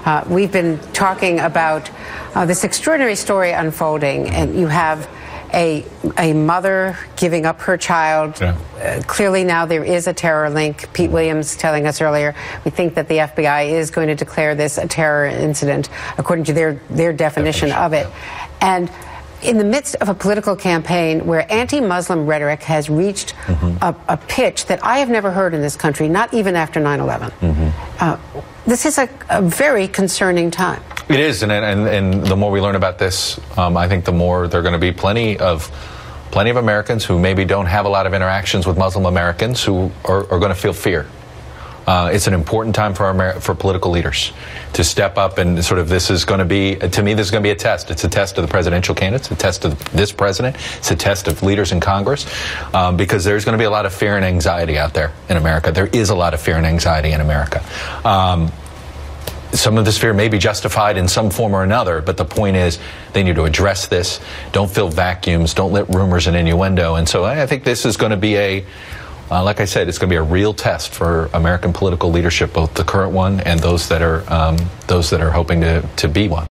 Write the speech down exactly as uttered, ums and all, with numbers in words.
Uh, we've been talking about uh, this extraordinary story unfolding, and you have a a mother giving up her child. Yeah. Uh, clearly now there is a terror link. Pete Williams telling us earlier, we think that the F B I is going to declare this a terror incident, according to their, their definition, definition of it. Yeah. And in the midst of a political campaign where anti-Muslim rhetoric has reached mm-hmm. a, a pitch that I have never heard in this country, not even after nine eleven. Mm-hmm. uh, this is a, a very concerning time. It is, and, and, and the more we learn about this, um, I think the more there are going to be plenty of plenty of Americans who maybe don't have a lot of interactions with Muslim Americans who are, are going to feel fear. Uh, it's an important time for our Amer- for political leaders to step up and sort of, this is going to be, to me, this is going to be a test. It's a test of the presidential candidates, a test of this president, it's a test of leaders in Congress, um, because there's going to be a lot of fear and anxiety out there in America. There is a lot of fear and anxiety in America. Um, Some of this fear may be justified in some form or another, but the point is they need to address this. Don't fill vacuums. Don't let rumors and innuendo. And so I think this is going to be a, uh, like I said, it's going to be a real test for American political leadership, both the current one and those that are um, those that are hoping to, to be one.